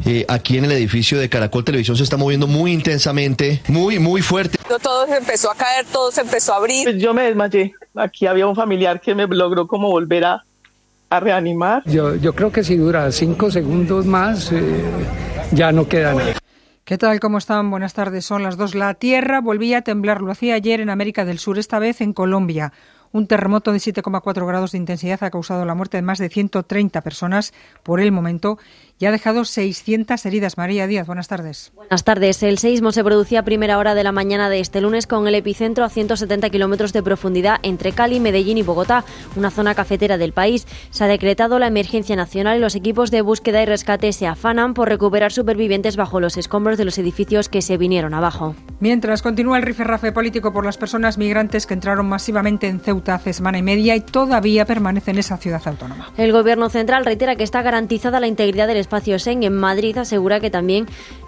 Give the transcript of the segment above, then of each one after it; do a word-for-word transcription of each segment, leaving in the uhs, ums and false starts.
eh, aquí en el edificio de Caracol Televisión se está moviendo muy intensamente, muy, muy fuerte. Todo se empezó a caer, todo se empezó a abrir. Pues yo me desmayé. Aquí había un familiar que me logró como volver a, a reanimar. Yo, yo creo que si dura cinco segundos más, eh, ya no queda nada. ¿Qué tal? ¿Cómo están? Buenas tardes. Son las dos. La Tierra volvía a temblar. Lo hacía ayer en América del Sur, esta vez en Colombia. Un terremoto de siete coma cuatro grados de intensidad ha causado la muerte de más de ciento treinta personas por el momento y ha dejado seiscientas heridas. María Díaz, buenas tardes. Buenas tardes. El seísmo se producía a primera hora de la mañana de este lunes con el epicentro a ciento setenta kilómetros de profundidad entre Cali, Medellín y Bogotá, una zona cafetera del país. Se ha decretado la emergencia nacional y los equipos de búsqueda y rescate se afanan por recuperar supervivientes bajo los escombros de los edificios que se vinieron abajo. Mientras continúa el rifirrafe político por las personas migrantes que entraron masivamente en Ceuta hace semana y media y todavía permanece en esa ciudad autónoma. El Gobierno central reitera que está garantizada la integridad del espacio Schengen. Madrid asegura que también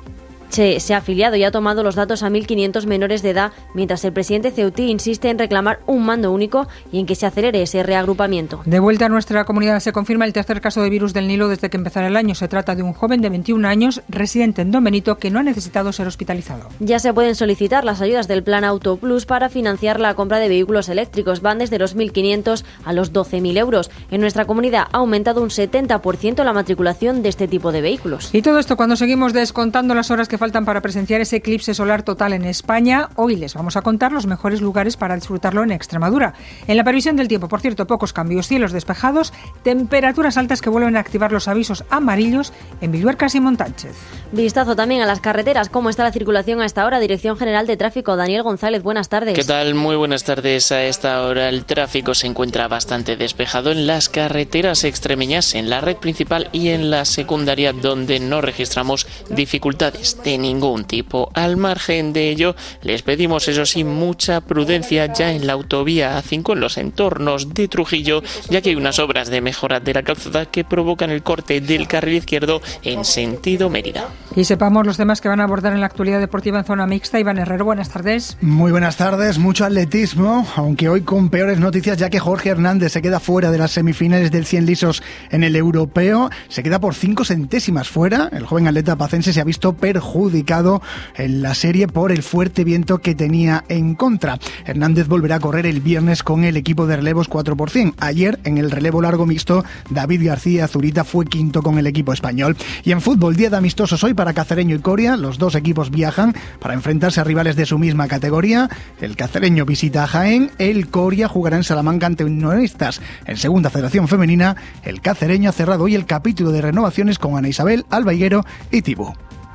Se, se ha afiliado y ha tomado los datos a mil quinientos menores de edad, mientras el presidente ceutí insiste en reclamar un mando único y en que se acelere ese reagrupamiento. De vuelta a nuestra comunidad se confirma el tercer caso de virus del Nilo desde que empezara el año. Se trata de un joven de veintiún años, residente en Don Benito, que no ha necesitado ser hospitalizado. Ya se pueden solicitar las ayudas del Plan Auto Plus para financiar la compra de vehículos eléctricos. Van desde los mil quinientos a los doce mil euros. En nuestra comunidad ha aumentado un setenta por ciento la matriculación de este tipo de vehículos. Y todo esto cuando seguimos descontando las horas que faltan para presenciar ese eclipse solar total en España. Hoy les vamos a contar los mejores lugares para disfrutarlo en Extremadura. En la previsión del tiempo, por cierto, pocos cambios, cielos despejados, temperaturas altas que vuelven a activar los avisos amarillos en Villuercas y Montánchez. Vistazo también a las carreteras. ¿Cómo está la circulación a esta hora? Dirección General de Tráfico, Daniel González, buenas tardes. ¿Qué tal? Muy buenas tardes. A esta hora el tráfico se encuentra bastante despejado en las carreteras extremeñas, en la red principal y en la secundaria, donde no registramos dificultades de ningún tipo. Al margen de ello, les pedimos, eso sí, mucha prudencia ya en la autovía A cinco en los entornos de Trujillo, ya que hay unas obras de mejora de la calzada que provocan el corte del carril izquierdo en sentido Mérida. Y sepamos los temas que van a abordar en la actualidad deportiva en zona mixta. Iván Herrero, buenas tardes. Muy buenas tardes, mucho atletismo, aunque hoy con peores noticias, ya que Jorge Hernández se queda fuera de las semifinales del cien lisos en el europeo, se queda por cinco centésimas fuera. El joven atleta pacense se ha visto perjudicado en la serie por el fuerte viento que tenía en contra. Hernández volverá a correr el viernes con el equipo de relevos cuatro por cien. Ayer, en el relevo largo mixto, David García Zurita fue quinto con el equipo español. Y en fútbol, día de amistosos hoy para Cacereño y Coria. Los dos equipos viajan para enfrentarse a rivales de su misma categoría. El Cacereño visita a Jaén, el Coria jugará en Salamanca ante Unionistas. En segunda federación femenina, el Cacereño ha cerrado hoy el capítulo de renovaciones con Ana Isabel, Alba Higuero y Tibú.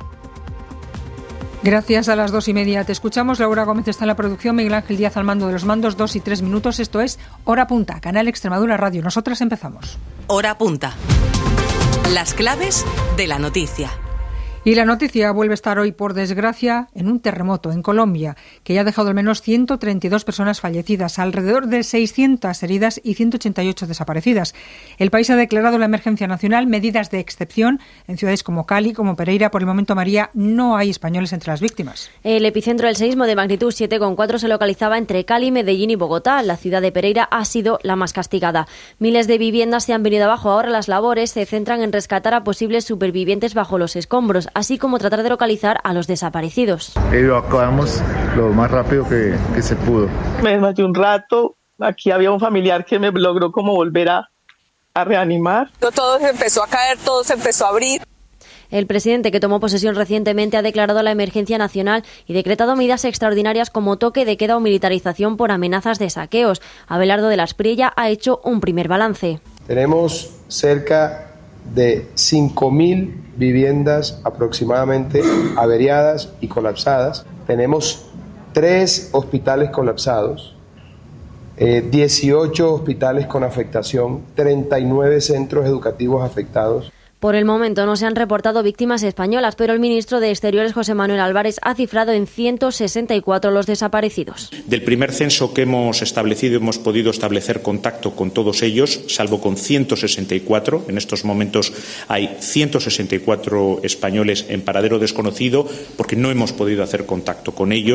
Gracias, a las dos y media te escuchamos. Laura Gómez está en la producción, Miguel Ángel Díaz al mando de los mandos, dos y tres minutos. Esto es Hora Punta, Canal Extremadura Radio. Nosotras empezamos. Hora Punta. Las claves de la noticia. Y la noticia vuelve a estar hoy, por desgracia, en un terremoto en Colombia, que ya ha dejado al menos ciento treinta y dos personas fallecidas, alrededor de seiscientas heridas y ciento ochenta y ocho desaparecidas. El país ha declarado la emergencia nacional, medidas de excepción en ciudades como Cali, como Pereira. Por el momento, María, no hay españoles entre las víctimas. El epicentro del seísmo de magnitud siete coma cuatro se localizaba entre Cali, Medellín y Bogotá. La ciudad de Pereira ha sido la más castigada. Miles de viviendas se han venido abajo. Ahora las labores se centran en rescatar a posibles supervivientes bajo los escombros, así como tratar de localizar a los desaparecidos. Evacuamos lo más rápido que, que se pudo. Me desmayé un rato. Aquí había un familiar que me logró como volver a, a reanimar. Todo se empezó a caer, todo se empezó a abrir. El presidente, que tomó posesión recientemente, ha declarado la emergencia nacional y decretado medidas extraordinarias como toque de queda o militarización por amenazas de saqueos. Abelardo de la Espriella ha hecho un primer balance. Tenemos cerca de cinco mil viviendas aproximadamente averiadas y colapsadas. Tenemos tres hospitales colapsados, eh, dieciocho hospitales con afectación, treinta y nueve centros educativos afectados. Por el momento no se han reportado víctimas españolas, pero el ministro de Exteriores, José Manuel Álvarez, ha cifrado en ciento sesenta y cuatro los desaparecidos. Del primer censo que hemos establecido, hemos podido establecer contacto con todos ellos, salvo con ciento sesenta y cuatro. En estos momentos hay ciento sesenta y cuatro españoles en paradero desconocido porque no hemos podido hacer contacto con ellos.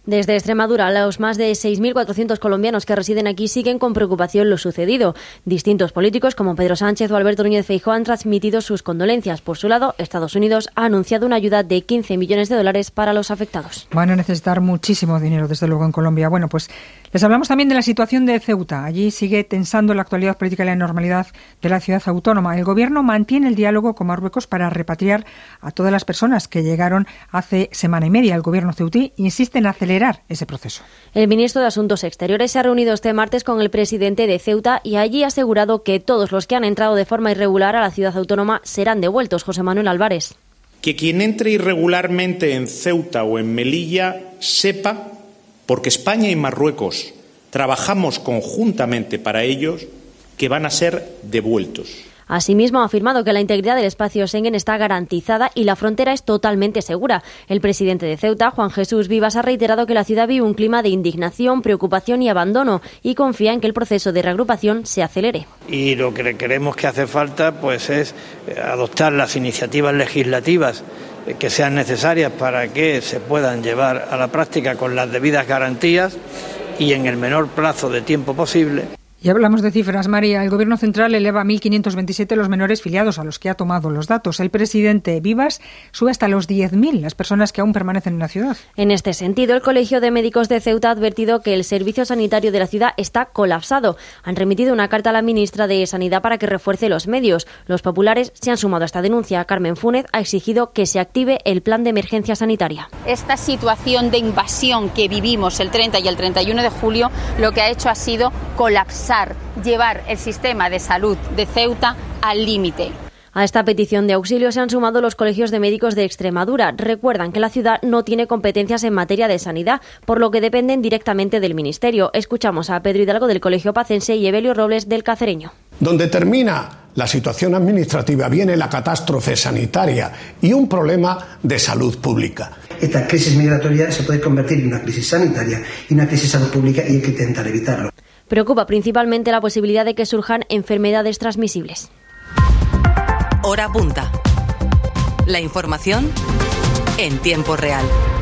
Desde Extremadura, los más de seis mil cuatrocientos colombianos que residen aquí siguen con preocupación lo sucedido. Distintos políticos como Pedro Sánchez o Alberto Núñez Feijóo han transmitido sus condolencias. Por su lado, Estados Unidos ha anunciado una ayuda de quince millones de dólares para los afectados. Van a necesitar muchísimo dinero, desde luego, en Colombia. Bueno, pues les hablamos también de la situación de Ceuta. Allí sigue tensando la actualidad política y la normalidad de la ciudad autónoma. El Gobierno mantiene el diálogo con Marruecos para repatriar a todas las personas que llegaron hace semana y media. El Gobierno ceutí insiste en acelerar ese proceso. El ministro de Asuntos Exteriores se ha reunido este martes con el presidente de Ceuta y allí ha asegurado que todos los que han entrado de forma irregular a la ciudad autónoma serán devueltos. José Manuel Álvarez. Que quien entre irregularmente en Ceuta o en Melilla sepa, porque España y Marruecos trabajamos conjuntamente para ellos, que van a ser devueltos. Asimismo, ha afirmado que la integridad del espacio Schengen está garantizada y la frontera es totalmente segura. El presidente de Ceuta, Juan Jesús Vivas, ha reiterado que la ciudad vive un clima de indignación, preocupación y abandono y confía en que el proceso de reagrupación se acelere. Y lo que creemos que hace falta pues es adoptar las iniciativas legislativas que sean necesarias para que se puedan llevar a la práctica con las debidas garantías y en el menor plazo de tiempo posible. Y hablamos de cifras, María. El Gobierno central eleva a mil quinientos veintisiete los menores filiados a los que ha tomado los datos. El presidente Vivas sube hasta los diez mil las personas que aún permanecen en la ciudad. En este sentido, el Colegio de Médicos de Ceuta ha advertido que el servicio sanitario de la ciudad está colapsado. Han remitido una carta a la ministra de Sanidad para que refuerce los medios. Los populares se han sumado a esta denuncia. Carmen Fúnez ha exigido que se active el plan de emergencia sanitaria. Esta situación de invasión que vivimos el treinta y el treinta y uno de julio lo que ha hecho ha sido colapsar, llevar el sistema de salud de Ceuta al límite. A esta petición de auxilio se han sumado los colegios de médicos de Extremadura. Recuerdan que la ciudad no tiene competencias en materia de sanidad, por lo que dependen directamente del Ministerio. Escuchamos a Pedro Hidalgo del Colegio Pacense y Evelio Robles del Cacereño. Donde termina la situación administrativa viene la catástrofe sanitaria y un problema de salud pública. Esta crisis migratoria se puede convertir en una crisis sanitaria y una crisis de salud pública y hay que intentar evitarlo. Preocupa principalmente la posibilidad de que surjan enfermedades transmisibles. Hora punta. La información en tiempo real.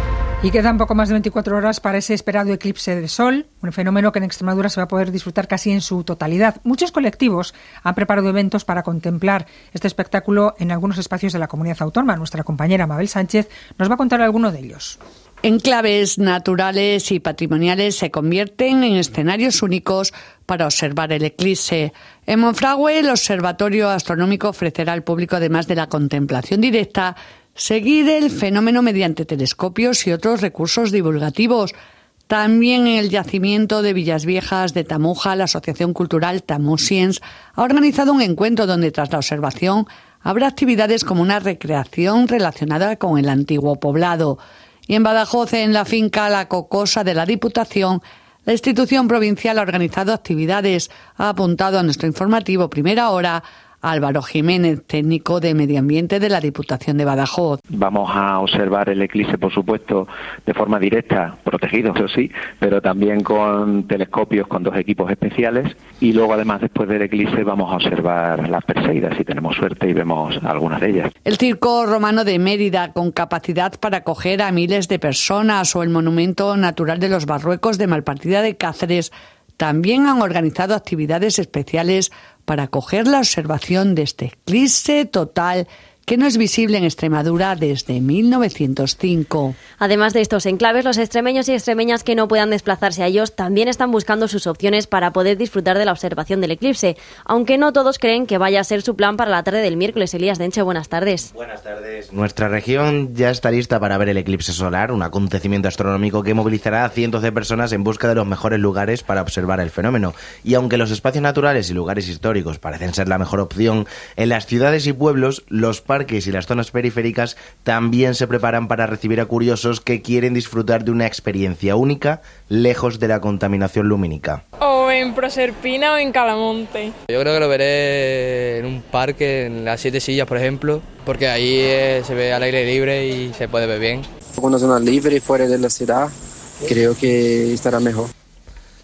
Y quedan poco más de veinticuatro horas para ese esperado eclipse de sol, un fenómeno que en Extremadura se va a poder disfrutar casi en su totalidad. Muchos colectivos han preparado eventos para contemplar este espectáculo en algunos espacios de la comunidad autónoma. Nuestra compañera Mabel Sánchez nos va a contar alguno de ellos. Enclaves naturales y patrimoniales se convierten en escenarios únicos para observar el eclipse. En Monfragüe, el Observatorio Astronómico ofrecerá al público, además de la contemplación directa, seguir el fenómeno mediante telescopios y otros recursos divulgativos. También en el yacimiento de Villas Viejas de Tamuja, la Asociación Cultural Tamusiens ha organizado un encuentro donde, tras la observación, habrá actividades como una recreación relacionada con el antiguo poblado. Y en Badajoz, en la finca La Cocosa de la Diputación, la institución provincial ha organizado actividades. Ha apuntado a nuestro informativo Primera Hora Álvaro Jiménez, técnico de Medio Ambiente de la Diputación de Badajoz. Vamos a observar el eclipse, por supuesto, de forma directa, protegido, eso sí, pero también con telescopios, con dos equipos especiales. Y luego, además, después del eclipse, vamos a observar las Perseidas, si tenemos suerte y vemos algunas de ellas. El Circo Romano de Mérida, con capacidad para acoger a miles de personas, o el Monumento Natural de los Barruecos de Malpartida de Cáceres, también han organizado actividades especiales para acoger la observación de este eclipse total que no es visible en Extremadura desde mil novecientos cinco. Además de estos enclaves, los extremeños y extremeñas que no puedan desplazarse a ellos también están buscando sus opciones para poder disfrutar de la observación del eclipse, aunque no todos creen que vaya a ser su plan para la tarde del miércoles. Elías Denche, buenas tardes. Buenas tardes. Nuestra región ya está lista para ver el eclipse solar, un acontecimiento astronómico que movilizará a cientos de personas en busca de los mejores lugares para observar el fenómeno. Y aunque los espacios naturales y lugares históricos parecen ser la mejor opción, en las ciudades y pueblos, los parques y las zonas periféricas también se preparan para recibir a curiosos que quieren disfrutar de una experiencia única, lejos de la contaminación lumínica. O en Proserpina o en Calamonte. Yo creo que lo veré en un parque, en las Siete Sillas, por ejemplo, porque ahí eh, se ve al aire libre y se puede ver bien. Una zona libre fuera de la ciudad, creo que estará mejor.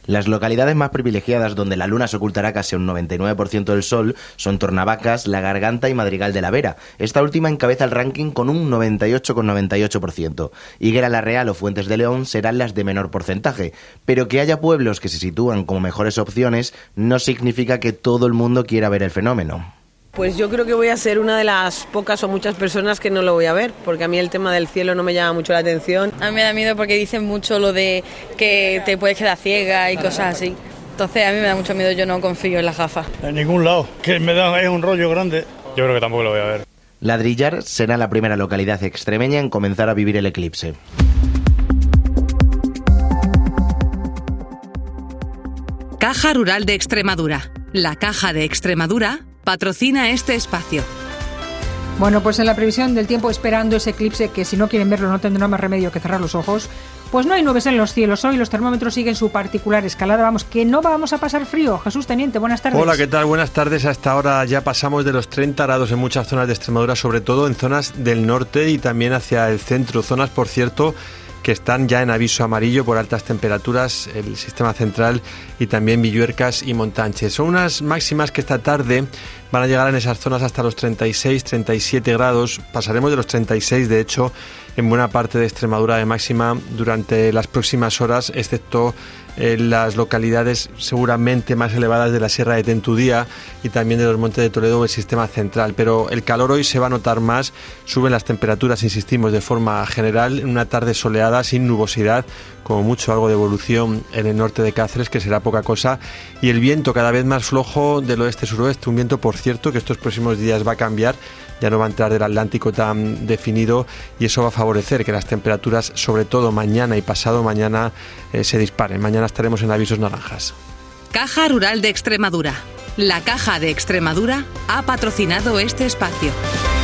Las localidades más privilegiadas donde la luna se ocultará casi un noventa y nueve por ciento del sol son Tornavacas, La Garganta y Madrigal de la Vera. Esta última encabeza el ranking con un noventa y ocho coma noventa y ocho por ciento. Higuera la Real o Fuentes de León serán las de menor porcentaje, pero que haya pueblos que se sitúan como mejores opciones no significa que todo el mundo quiera ver el fenómeno. Pues yo creo que voy a ser una de las pocas o muchas personas que no lo voy a ver, porque a mí el tema del cielo no me llama mucho la atención. A mí me da miedo porque dicen mucho lo de que te puedes quedar ciega y cosas así. Entonces a mí me da mucho miedo, yo no confío en las gafas. En ningún lado, que me da es un rollo grande. Yo creo que tampoco lo voy a ver. Ladrillar será la primera localidad extremeña en comenzar a vivir el eclipse. Caja Rural de Extremadura. La Caja de Extremadura patrocina este espacio. Bueno, pues en la previsión del tiempo, esperando ese eclipse, que si no quieren verlo no tendrán más remedio que cerrar los ojos, pues no hay nubes en los cielos hoy, los termómetros siguen su particular escalada, vamos, que no vamos a pasar frío. Jesús Teniente, buenas tardes. Hola, ¿qué tal? Buenas tardes. A esta hora ya pasamos de los treinta grados en muchas zonas de Extremadura, sobre todo en zonas del norte y también hacia el centro, zonas, por cierto, que están ya en aviso amarillo por altas temperaturas, el sistema central y también Villuercas y Montánchez. Son unas máximas que esta tarde van a llegar en esas zonas hasta los treinta y seis, treinta y siete grados, pasaremos de los treinta y seis de hecho en buena parte de Extremadura de máxima durante las próximas horas, excepto en las localidades seguramente más elevadas de la Sierra de Tentudía y también de los Montes de Toledo o el sistema central, pero el calor hoy se va a notar más, suben las temperaturas, insistimos, de forma general, en una tarde soleada, sin nubosidad, como mucho algo de evolución en el norte de Cáceres, que será poca cosa, y el viento cada vez más flojo del oeste-suroeste, un viento, por cierto, que estos próximos días va a cambiar, ya no va a entrar del Atlántico tan definido y eso va a favorecer que las temperaturas, sobre todo mañana y pasado mañana, eh, se disparen. Mañana estaremos en avisos naranjas. Caja Rural de Extremadura. La Caja de Extremadura ha patrocinado este espacio.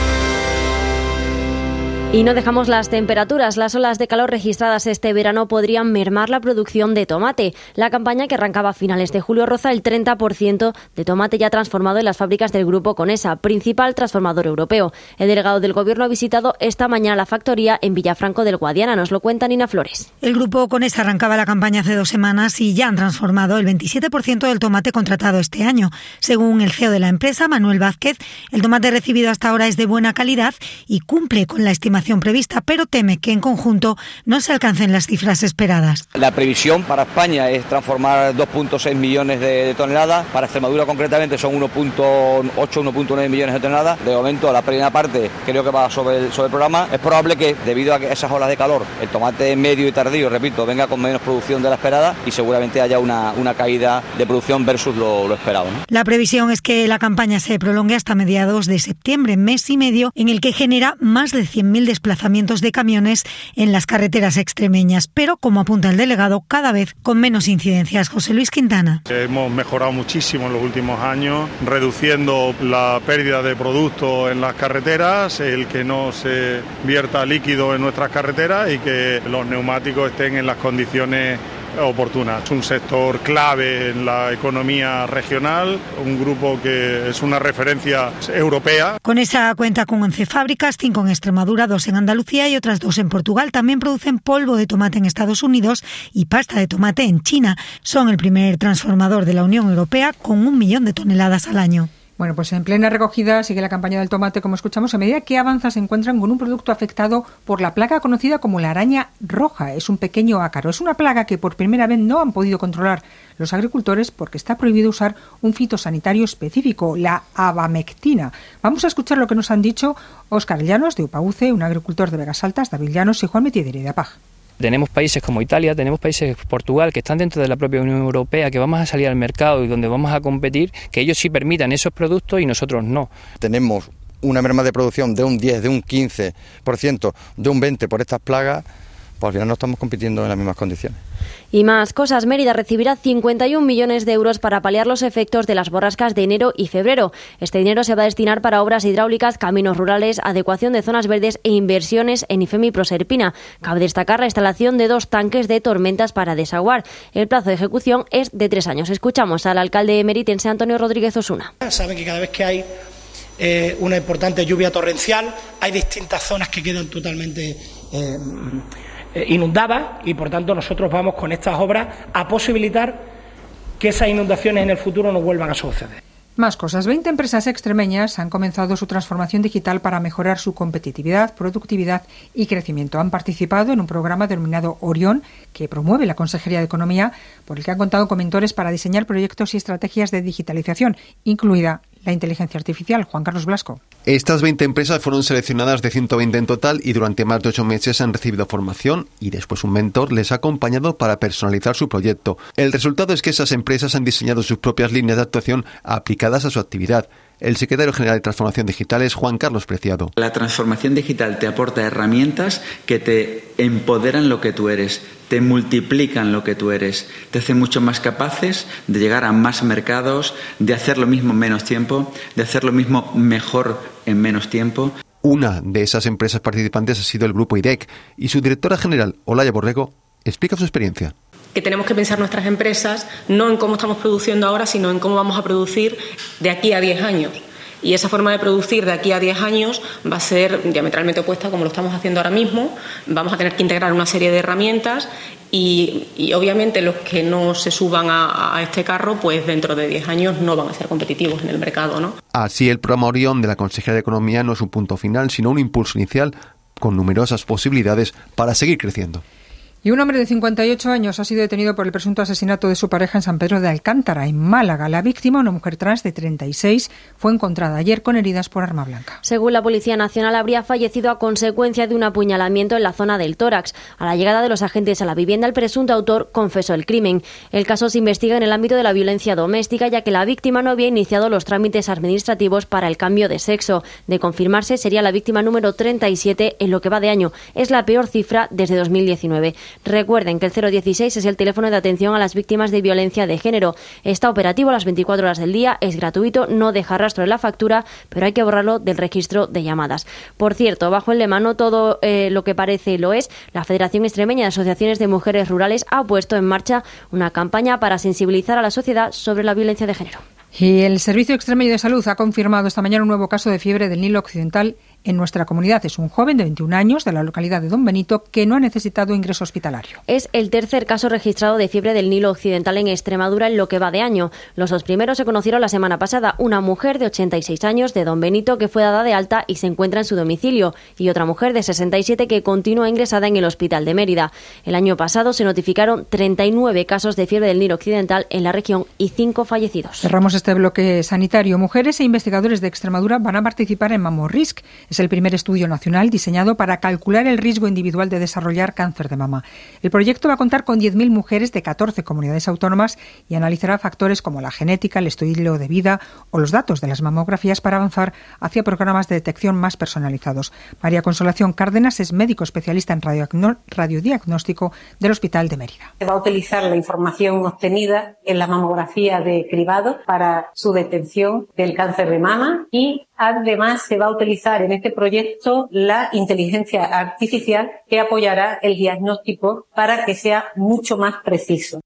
Y no dejamos las temperaturas. Las olas de calor registradas este verano podrían mermar la producción de tomate. La campaña, que arrancaba a finales de julio, roza el treinta por ciento de tomate ya transformado en las fábricas del Grupo Conesa, principal transformador europeo. El delegado del Gobierno ha visitado esta mañana la factoría en Villafranco del Guadiana. Nos lo cuenta Nina Flores. El Grupo Conesa arrancaba la campaña hace dos semanas y ya han transformado el veintisiete por ciento del tomate contratado este año. Según el C E O de la empresa, Manuel Vázquez, el tomate recibido hasta ahora es de buena calidad y cumple con la estimación prevista, pero teme que en conjunto no se alcancen las cifras esperadas. La previsión para España es transformar dos punto seis millones de toneladas, para Extremadura concretamente son uno punto ocho, uno punto nueve millones de toneladas. De momento la primera parte creo que va sobre el, sobre el programa. Es probable que debido a esas olas de calor el tomate medio y tardío, repito, venga con menos producción de la esperada y seguramente haya una, una caída de producción versus lo, lo esperado, ¿no? La previsión es que la campaña se prolongue hasta mediados de septiembre, mes y medio en el que genera más de cien mil desplazamientos de camiones en las carreteras extremeñas, pero como apunta el delegado, cada vez con menos incidencias. José Luis Quintana. Hemos mejorado muchísimo en los últimos años, reduciendo la pérdida de productos en las carreteras, el que no se vierta líquido en nuestras carreteras y que los neumáticos estén en las condiciones oportunas. Es un sector clave en la economía regional, un grupo que es una referencia europea. Conesa cuenta con once fábricas, cinco en Extremadura, dos en Andalucía y otras dos en Portugal. También producen polvo de tomate en Estados Unidos y pasta de tomate en China. Son el primer transformador de la Unión Europea con un millón de toneladas al año. Bueno, pues en plena recogida sigue la campaña del tomate, como escuchamos. A medida que avanza se encuentran con un producto afectado por la plaga conocida como la araña roja. Es un pequeño ácaro. Es una plaga que por primera vez no han podido controlar los agricultores porque está prohibido usar un fitosanitario específico, la abamectina. Vamos a escuchar lo que nos han dicho Óscar Llanos, de Upauce, un agricultor de Vegas Altas, David Llanos y Juan Metideri, de Apag. Tenemos países como Italia, tenemos países Portugal que están dentro de la propia Unión Europea, que vamos a salir al mercado y donde vamos a competir, que ellos sí permitan esos productos y nosotros no. Tenemos una merma de producción de un diez, de un quince por ciento, de un veinte por ciento por estas plagas, pues al final no estamos compitiendo en las mismas condiciones. Y más cosas. Mérida recibirá cincuenta y un millones de euros para paliar los efectos de las borrascas de enero y febrero. Este dinero se va a destinar para obras hidráulicas, caminos rurales, adecuación de zonas verdes e inversiones en IFEMI Proserpina. Cabe destacar la instalación de dos tanques de tormentas para desaguar. El plazo de ejecución es de tres años. Escuchamos al alcalde emeritense Antonio Rodríguez Osuna. Saben que cada vez que hay eh, una importante lluvia torrencial, hay distintas zonas que quedan totalmente Eh, eh, inundadas y por tanto nosotros vamos con estas obras a posibilitar que esas inundaciones en el futuro no vuelvan a suceder. Más cosas. veinte empresas extremeñas han comenzado su transformación digital para mejorar su competitividad, productividad y crecimiento. Han participado en un programa denominado Orión, que promueve la Consejería de Economía, por el que han contado con mentores para diseñar proyectos y estrategias de digitalización, incluida la inteligencia artificial. Juan Carlos Blasco. Estas veinte empresas fueron seleccionadas de ciento veinte en total y durante más de ocho meses han recibido formación y después un mentor les ha acompañado para personalizar su proyecto. El resultado es que esas empresas han diseñado sus propias líneas de actuación aplicadas a su actividad. El secretario general de Transformación Digital es Juan Carlos Preciado. La transformación digital te aporta herramientas que te empoderan lo que tú eres, te multiplican lo que tú eres, te hacen mucho más capaces de llegar a más mercados, de hacer lo mismo en menos tiempo, de hacer lo mismo mejor en menos tiempo. Una de esas empresas participantes ha sido el Grupo I D E C y su directora general, Olaya Borrego, explica su experiencia. Que tenemos que pensar nuestras empresas no en cómo estamos produciendo ahora, sino en cómo vamos a producir de aquí a diez años. Y esa forma de producir de aquí a diez años va a ser diametralmente opuesta como lo estamos haciendo ahora mismo. Vamos a tener que integrar una serie de herramientas y, y obviamente los que no se suban a, a este carro, pues dentro de diez años no van a ser competitivos en el mercado, ¿no? Así, el programa Orión de la Consejería de Economía no es un punto final, sino un impulso inicial con numerosas posibilidades para seguir creciendo. Y un hombre de cincuenta y ocho años ha sido detenido por el presunto asesinato de su pareja en San Pedro de Alcántara, en Málaga. La víctima, una mujer trans de treinta y seis, fue encontrada ayer con heridas por arma blanca. Según la Policía Nacional, habría fallecido a consecuencia de un apuñalamiento en la zona del tórax. A la llegada de los agentes a la vivienda, el presunto autor confesó el crimen. El caso se investiga en el ámbito de la violencia doméstica, ya que la víctima no había iniciado los trámites administrativos para el cambio de sexo. De confirmarse, sería la víctima número treinta y siete en lo que va de año. Es la peor cifra desde dos mil diecinueve. Recuerden que el cero dieciséis es el teléfono de atención a las víctimas de violencia de género. Está operativo a las veinticuatro horas del día, es gratuito, no deja rastro en la factura, pero hay que borrarlo del registro de llamadas. Por cierto, bajo el lema "No todo eh, lo que parece lo es", la Federación Extremeña de Asociaciones de Mujeres Rurales ha puesto en marcha una campaña para sensibilizar a la sociedad sobre la violencia de género. Y el Servicio Extremeño de Salud ha confirmado esta mañana un nuevo caso de fiebre del Nilo Occidental en nuestra comunidad. Es un joven de veintiún años de la localidad de Don Benito que no ha necesitado ingreso hospitalario. Es el tercer caso registrado de fiebre del Nilo Occidental en Extremadura en lo que va de año. Los dos primeros se conocieron la semana pasada. Una mujer de ochenta y seis años de Don Benito que fue dada de alta y se encuentra en su domicilio, y otra mujer de sesenta y siete que continúa ingresada en el hospital de Mérida. El año pasado se notificaron treinta y nueve casos de fiebre del Nilo Occidental en la región y cinco fallecidos. Cerramos este bloque sanitario. Mujeres e investigadores de Extremadura van a participar en MammoRisk. Es el primer estudio nacional diseñado para calcular el riesgo individual de desarrollar cáncer de mama. El proyecto va a contar con diez mil mujeres de catorce comunidades autónomas y analizará factores como la genética, el estilo de vida o los datos de las mamografías para avanzar hacia programas de detección más personalizados. María Consolación Cárdenas es médico especialista en radiodiagnóstico del Hospital de Mérida. Se va a utilizar la información obtenida en la mamografía de cribado para su detección del cáncer de mama, y además se va a utilizar en este proyecto la inteligencia artificial que apoyará el diagnóstico para que sea mucho más preciso.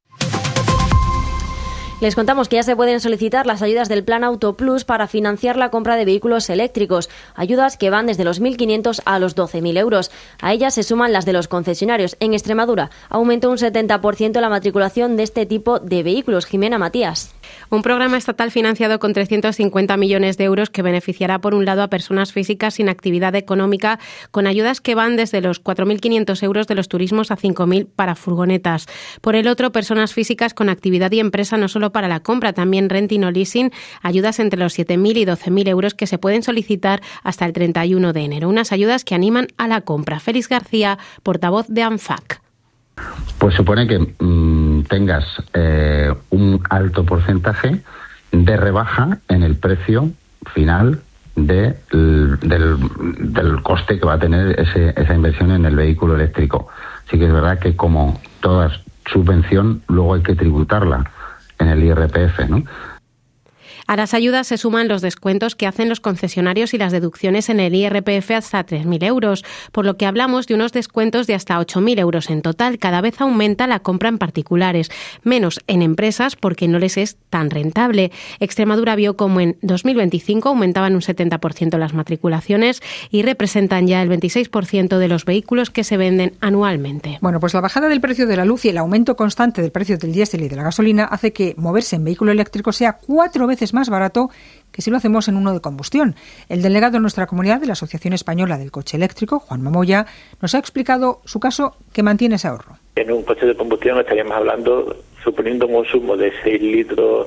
Les contamos que ya se pueden solicitar las ayudas del Plan Auto Plus para financiar la compra de vehículos eléctricos, ayudas que van desde los mil quinientos a los doce mil euros. A ellas se suman las de los concesionarios. En Extremadura aumentó un setenta por ciento la matriculación de este tipo de vehículos. Jimena Matías. Un programa estatal financiado con trescientos cincuenta millones de euros que beneficiará por un lado a personas físicas sin actividad económica, con ayudas que van desde los cuatro mil quinientos euros de los turismos a cinco mil para furgonetas. Por el otro, personas físicas con actividad y empresa no solo para la compra, también renting o leasing, ayudas entre los siete mil y doce mil euros que se pueden solicitar hasta el treinta y uno de enero. Unas ayudas que animan a la compra. Félix García, portavoz de ANFAC. Pues supone que mmm, tengas eh, un alto porcentaje de rebaja en el precio final de, del, del coste que va a tener ese, esa inversión en el vehículo eléctrico. Sí que es verdad que, como toda subvención, luego hay que tributarla en el I R P F, ¿no? A las ayudas se suman los descuentos que hacen los concesionarios y las deducciones en el I R P F hasta tres mil euros, por lo que hablamos de unos descuentos de hasta ocho mil euros en total. Cada vez aumenta la compra en particulares, menos en empresas porque no les es tan rentable. Extremadura vio como en dos mil veinticinco aumentaban un setenta por ciento las matriculaciones y representan ya el veintiséis por ciento de los vehículos que se venden anualmente. Bueno, pues la bajada del precio de la luz y el aumento constante del precio del diésel y de la gasolina hace que moverse en vehículo eléctrico sea cuatro veces más barato que si lo hacemos en uno de combustión. El delegado en nuestra comunidad de la Asociación Española del Coche Eléctrico, Juan Mamoya, nos ha explicado su caso que mantiene ese ahorro. En un coche de combustión estaríamos hablando, suponiendo un consumo de seis litros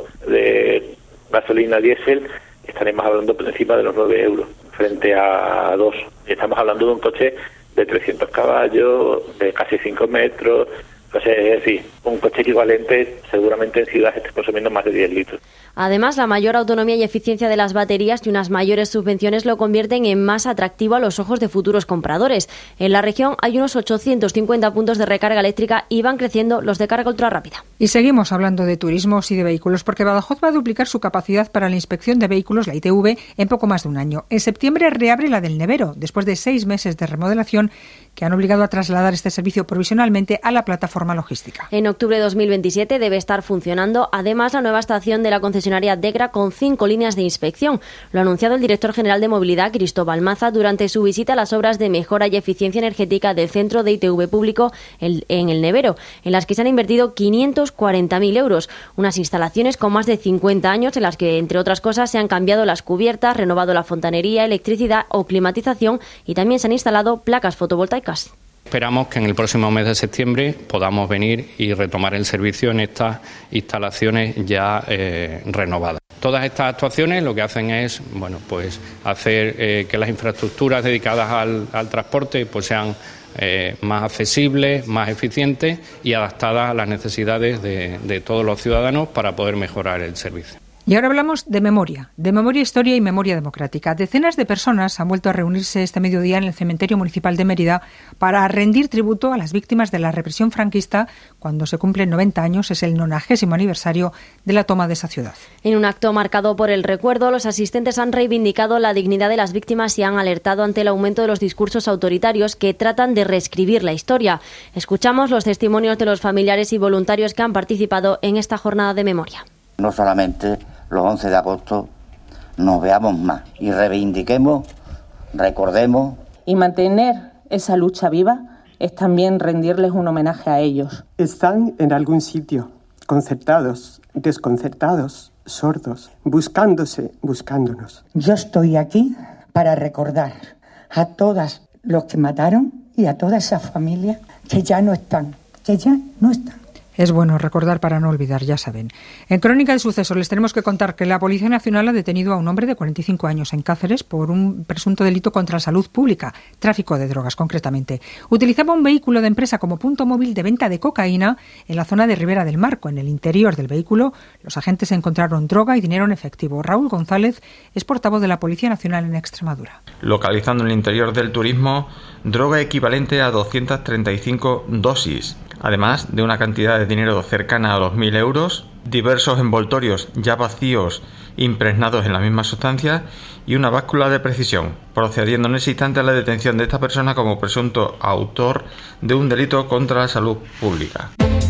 de gasolina diésel, estaremos hablando por encima de los nueve euros, frente a dos. Estamos hablando de un coche de trescientos caballos, de casi cinco metros, es decir, un coche equivalente seguramente en ciudad esté consumiendo más de diez litros. Además, la mayor autonomía y eficiencia de las baterías y unas mayores subvenciones lo convierten en más atractivo a los ojos de futuros compradores. En la región hay unos ochocientos cincuenta puntos de recarga eléctrica y van creciendo los de carga ultrarrápida. Y seguimos hablando de turismos y de vehículos porque Badajoz va a duplicar su capacidad para la inspección de vehículos, la I T V, en poco más de un año. En septiembre reabre la del Nevero, después de seis meses de remodelación que han obligado a trasladar este servicio provisionalmente a la plataforma logística. En octubre de dos mil veintisiete debe estar funcionando además la nueva estación de la concesionaria Degra con cinco líneas de inspección. Lo ha anunciado el director general de Movilidad, Cristóbal Maza, durante su visita a las obras de mejora y eficiencia energética del centro de I T V público en el Nevero, en las que se han invertido quinientos cuarenta mil euros. Unas instalaciones con más de cincuenta años en las que, entre otras cosas, se han cambiado las cubiertas, renovado la fontanería, electricidad o climatización y también se han instalado placas fotovoltaicas. Esperamos que en el próximo mes de septiembre podamos venir y retomar el servicio en estas instalaciones ya eh, renovadas. Todas estas actuaciones lo que hacen es, bueno, pues hacer eh, que las infraestructuras dedicadas al, al transporte pues sean eh, más accesibles, más eficientes y adaptadas a las necesidades de, de todos los ciudadanos para poder mejorar el servicio. Y ahora hablamos de memoria, de memoria, historia y memoria democrática. Decenas de personas han vuelto a reunirse este mediodía en el Cementerio Municipal de Mérida para rendir tributo a las víctimas de la represión franquista cuando se cumplen noventa años, es el nonagésimo aniversario de la toma de esa ciudad. En un acto marcado por el recuerdo, los asistentes han reivindicado la dignidad de las víctimas y han alertado ante el aumento de los discursos autoritarios que tratan de reescribir la historia. Escuchamos los testimonios de los familiares y voluntarios que han participado en esta jornada de memoria. No solamente los once de agosto nos veamos más y reivindiquemos, recordemos. Y mantener esa lucha viva es también rendirles un homenaje a ellos. Están en algún sitio, concertados, desconcertados, sordos, buscándose, buscándonos. Yo estoy aquí para recordar a todos los que mataron y a toda esa familia que ya no están, que ya no están. Es bueno recordar para no olvidar, ya saben. En Crónica de Sucesos les tenemos que contar que la Policía Nacional ha detenido a un hombre de cuarenta y cinco años en Cáceres por un presunto delito contra la salud pública, tráfico de drogas concretamente. Utilizaba un vehículo de empresa como punto móvil de venta de cocaína en la zona de Ribera del Marco. En el interior del vehículo, los agentes encontraron droga y dinero en efectivo. Raúl González es portavoz de la Policía Nacional en Extremadura. Localizando en el interior del turismo droga equivalente a doscientas treinta y cinco dosis, además de una cantidad de dinero cercana a los mil euros, diversos envoltorios ya vacíos impregnados en la misma sustancia y una báscula de precisión, procediendo en ese instante a la detención de esta persona como presunto autor de un delito contra la salud pública.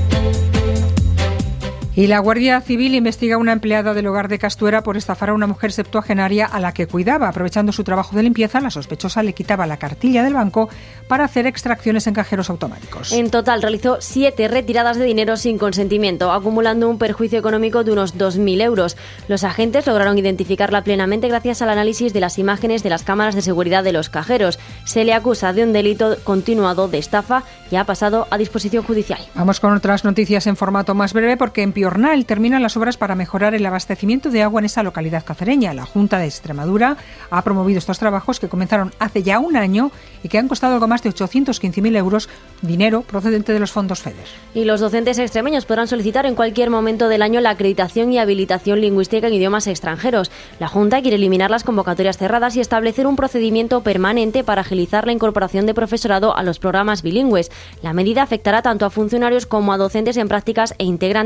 Y la Guardia Civil investiga a una empleada del hogar de Castuera por estafar a una mujer septuagenaria a la que cuidaba. Aprovechando su trabajo de limpieza, la sospechosa le quitaba la cartilla del banco para hacer extracciones en cajeros automáticos. En total realizó siete retiradas de dinero sin consentimiento, acumulando un perjuicio económico de unos dos mil euros. Los agentes lograron identificarla plenamente gracias al análisis de las imágenes de las cámaras de seguridad de los cajeros. Se le acusa de un delito continuado de estafa y ha pasado a disposición judicial. Vamos con otras noticias en formato más breve porque en Piornal terminan las obras para mejorar el abastecimiento de agua en esa localidad cacereña. La Junta de Extremadura ha promovido estos trabajos que comenzaron hace ya un año y que han costado algo más de ochocientos quince mil euros, dinero procedente de los fondos FEDER. Y los docentes extremeños podrán solicitar en cualquier momento del año la acreditación y habilitación lingüística en idiomas extranjeros. La Junta quiere eliminar las convocatorias cerradas y establecer un procedimiento permanente para agilizar la incorporación de profesorado a los programas bilingües. La medida afectará tanto a funcionarios como a docentes en prácticas e integrantes de las listas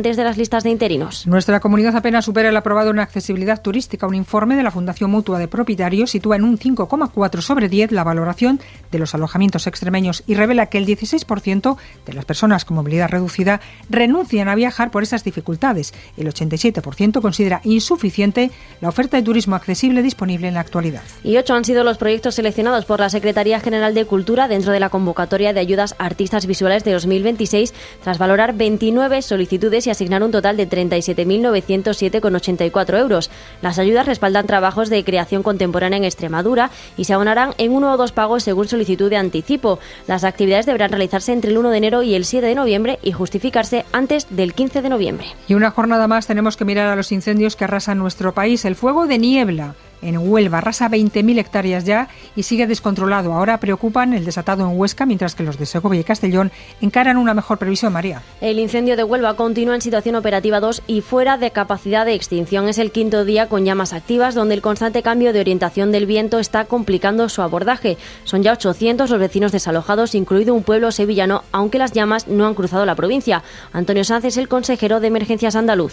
contratistas de interinos. Nuestra comunidad apenas supera el aprobado en accesibilidad turística. Un informe de la Fundación Mutua de Propietarios sitúa en un cinco coma cuatro sobre diez la valoración de los alojamientos extremeños y revela que el dieciséis por ciento de las personas con movilidad reducida renuncian a viajar por esas dificultades. El ochenta y siete por ciento considera insuficiente la oferta de turismo accesible disponible en la actualidad. Y ocho han sido los proyectos seleccionados por la Secretaría General de Cultura dentro de la convocatoria de ayudas a artistas visuales de dos mil veintiséis, tras valorar veintinueve solicitudes y asignar un total de treinta y siete mil novecientos siete coma ochenta y cuatro euros. Las ayudas respaldan trabajos de creación contemporánea en Extremadura y se abonarán en uno o dos pagos según solicitud de anticipo. Las actividades deberán realizarse entre el uno de enero y el siete de noviembre y justificarse antes del quince de noviembre. Y una jornada más tenemos que mirar a los incendios que arrasan nuestro país. El fuego de niebla en Huelva arrasa veinte mil hectáreas ya y sigue descontrolado. Ahora preocupan el desatado en Huesca, mientras que los de Segovia y Castellón encaran una mejor previsión, María. El incendio de Huelva continúa en situación operativa dos y fuera de capacidad de extinción. Es el quinto día con llamas activas, donde el constante cambio de orientación del viento está complicando su abordaje. Son ya ochocientos los vecinos desalojados, incluido un pueblo sevillano, aunque las llamas no han cruzado la provincia. Antonio Sanz es el consejero de Emergencias andaluz.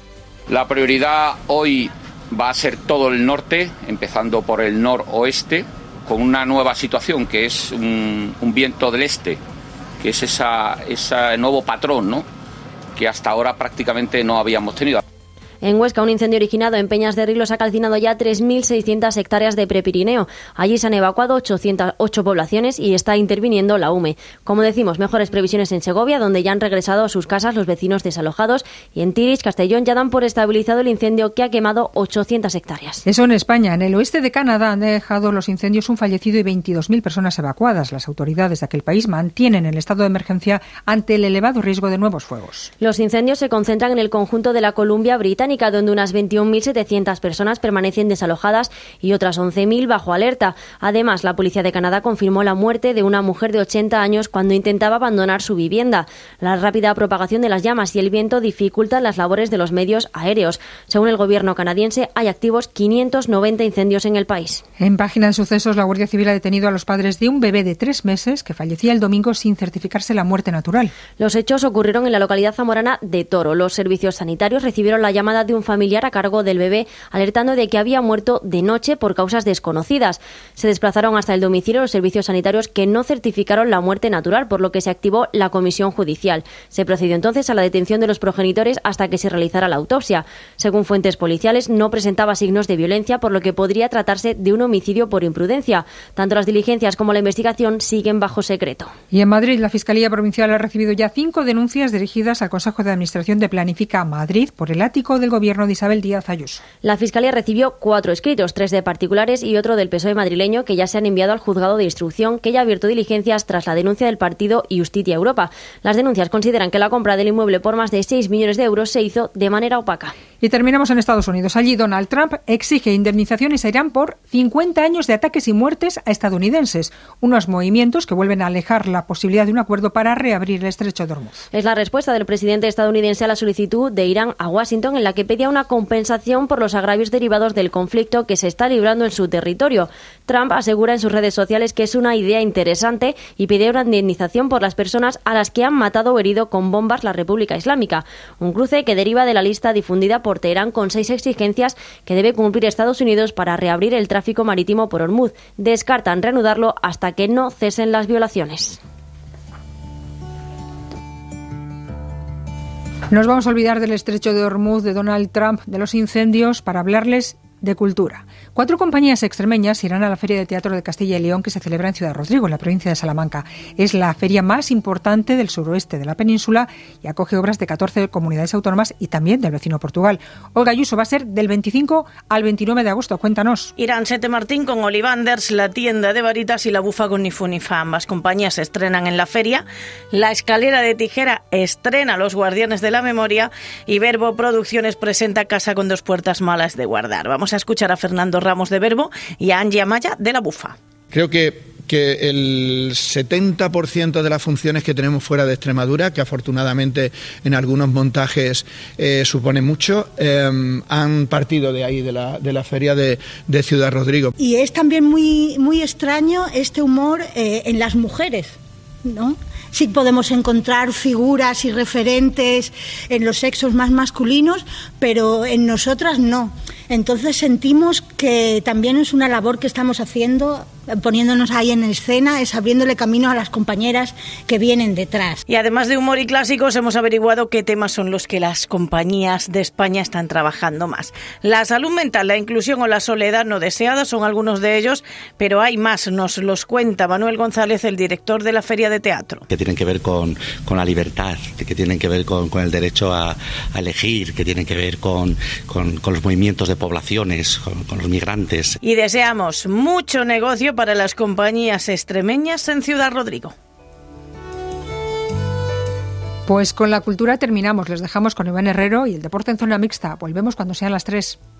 La prioridad hoy va a ser todo el norte, empezando por el noroeste, con una nueva situación que es un, un viento del este, que es esa, ese nuevo patrón, ¿no?, que hasta ahora prácticamente no habíamos tenido. En Huesca, un incendio originado en Peñas de Rilos ha calcinado ya tres mil seiscientas hectáreas de Prepirineo. Allí se han evacuado ochocientas ocho poblaciones y está interviniendo la U M E. Como decimos, mejores previsiones en Segovia, donde ya han regresado a sus casas los vecinos desalojados, y en Tirich, Castellón, ya dan por estabilizado el incendio que ha quemado ochocientas hectáreas. Eso en España. En el oeste de Canadá han dejado los incendios un fallecido y veintidós mil personas evacuadas. Las autoridades de aquel país mantienen el estado de emergencia ante el elevado riesgo de nuevos fuegos. Los incendios se concentran en el conjunto de la Columbia Británica, donde unas veintiún mil setecientas personas permanecen desalojadas y otras once mil bajo alerta. Además, la Policía de Canadá confirmó la muerte de una mujer de ochenta años cuando intentaba abandonar su vivienda. La rápida propagación de las llamas y el viento dificultan las labores de los medios aéreos. Según el gobierno canadiense, hay activos quinientos noventa incendios en el país. En página de sucesos, la Guardia Civil ha detenido a los padres de un bebé de tres meses que fallecía el domingo sin certificarse la muerte natural. Los hechos ocurrieron en la localidad zamorana de Toro. Los servicios sanitarios recibieron la llamada de un familiar a cargo del bebé, alertando de que había muerto de noche por causas desconocidas. Se desplazaron hasta el domicilio los servicios sanitarios, que no certificaron la muerte natural, por lo que se activó la comisión judicial. Se procedió entonces a la detención de los progenitores hasta que se realizara la autopsia. Según fuentes policiales, no presentaba signos de violencia, por lo que podría tratarse de un homicidio por imprudencia. Tanto las diligencias como la investigación siguen bajo secreto. Y en Madrid, la Fiscalía Provincial ha recibido ya cinco denuncias dirigidas al Consejo de Administración de Planifica Madrid por el ático del gobierno de Isabel Díaz Ayuso. La Fiscalía recibió cuatro escritos, tres de particulares y otro del P S O E madrileño, que ya se han enviado al juzgado de instrucción, que ya ha abierto diligencias tras la denuncia del partido Justitia Europa. Las denuncias consideran que la compra del inmueble por más de seis millones de euros se hizo de manera opaca. Y terminamos en Estados Unidos. Allí Donald Trump exige indemnizaciones a Irán por cincuenta años de ataques y muertes a estadounidenses, unos movimientos que vuelven a alejar la posibilidad de un acuerdo para reabrir el estrecho de Hormuz. Es la respuesta del presidente estadounidense a la solicitud de Irán a Washington, en la que pedía una compensación por los agravios derivados del conflicto que se está librando en su territorio. Trump asegura en sus redes sociales que es una idea interesante y pide una indemnización por las personas a las que han matado o herido con bombas la República Islámica. Un cruce que deriva de la lista difundida por Teherán con seis exigencias que debe cumplir Estados Unidos para reabrir el tráfico marítimo por Hormuz. Descartan reanudarlo hasta que no cesen las violaciones. Nos vamos a olvidar del estrecho de Hormuz, de Donald Trump, de los incendios, para hablarles de cultura. Cuatro compañías extremeñas irán a la Feria de Teatro de Castilla y León, que se celebra en Ciudad Rodrigo, en la provincia de Salamanca. Es la feria más importante del suroeste de la península y acoge obras de catorce comunidades autónomas y también del vecino Portugal. Olga Ayuso, va a ser del veinticinco al veintinueve de agosto. Cuéntanos. Irán Sete Martín con Olivanders, La Tienda de Varitas y La Bufa con Ni Fu Ni Fa. Ambas compañías se estrenan en la feria. La Escalera de Tijera estrena Los Guardianes de la Memoria y Verbo Producciones presenta Casa con dos puertas malas de guardar. Vamos a escuchar a Fernando Ramos de Verbo y a Angie Amaya de La Bufa. Creo que, que el setenta por ciento de las funciones que tenemos fuera de Extremadura, que afortunadamente en algunos montajes eh, supone mucho, eh, han partido de ahí, de la, de la feria de, de Ciudad Rodrigo. Y es también muy, muy extraño este humor eh, en las mujeres. ¿no? Sí podemos encontrar figuras y referentes en los sexos más masculinos, pero en nosotras no. Entonces sentimos que también es una labor que estamos haciendo, poniéndonos ahí en escena, es abriéndole camino a las compañeras que vienen detrás. Y además de humor y clásicos, hemos averiguado qué temas son los que las compañías de España están trabajando más. La salud mental, la inclusión o la soledad no deseada son algunos de ellos, pero hay más, nos los cuenta Manuel González, el director de la Feria de Teatro. Que tienen que ver con, con la libertad, que tienen que ver con, con el derecho a, a elegir, que tienen que ver con, con, con los movimientos de poblaciones, con, con los migrantes. Y deseamos mucho negocio para las compañías extremeñas en Ciudad Rodrigo. Pues con la cultura terminamos. Les dejamos con Iván Herrero y el deporte en zona mixta. Volvemos cuando sean las tres.